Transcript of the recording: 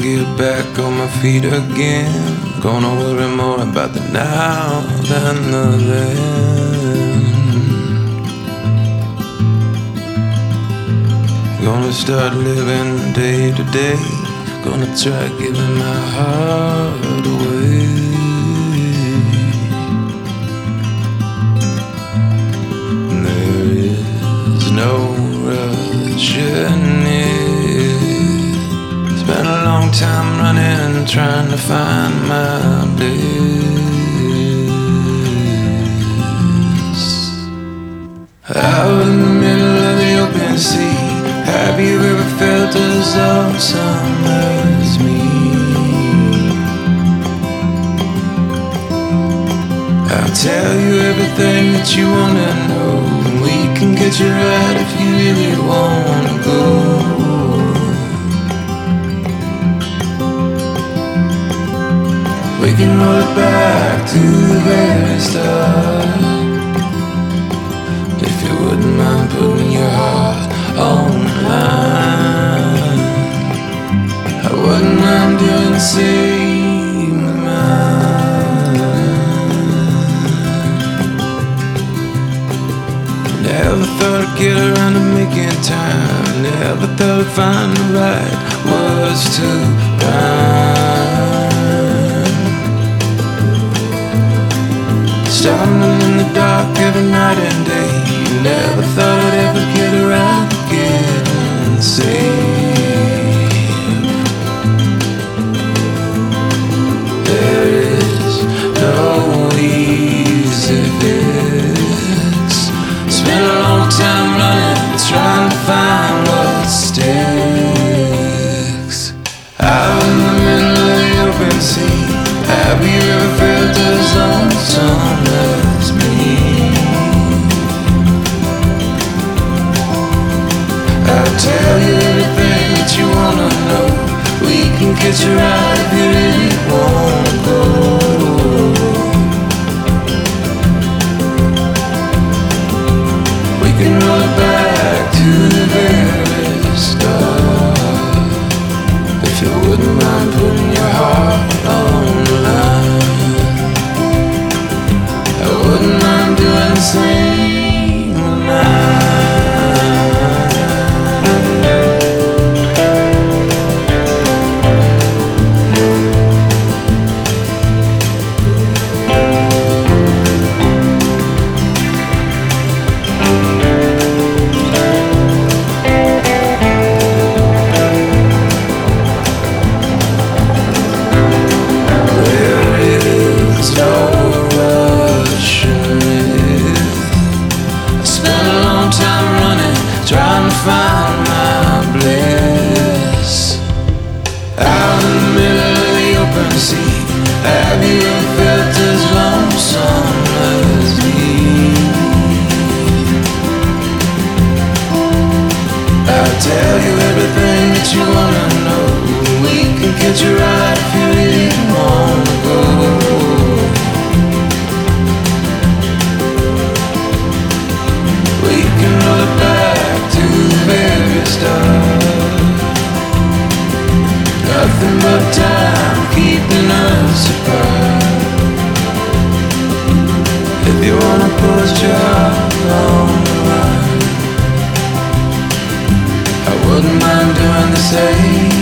get back on my feet again. Gonna worry more about the now than the then. Gonna start living day to day. Gonna try giving my heart away. There is no rush in it. Spent a long time running, trying to find my place. Out in the middle of the open sea, have you ever felt as awesome as me? I'll tell you everything that you wanna know. We can get you right if you really wanna go. We can roll it back to the very start. If you wouldn't mind putting your heart on the line, I wouldn't mind doing the same with mine. Never thought I'd get around to making time. Never thought I'd find the right words to rhyme. Stumbling in the dark every night and day. Never thought I'd ever get around to getting saved. There is no easy fix. Spent a long time running, trying to find what sticks. Out in the middle of the open sea, have you ever felt as lonesome as me? I'll tell you everything that you wanna know. We can get you right if you really wanna go. We can roll it back to the very start. If you wouldn't mind putting your heart on the line, I wouldn't mind doing the same with mine. Trying to find my bliss. Out in the middle of the open sea, have you ever felt as lonesome as me? I'll tell you everything that you wanna know. We can get you right if you really wanna go. We can roll it back to the very start. Nothing but time keeping us apart. If you wanna post your heart on the line, I wouldn't mind doing the same.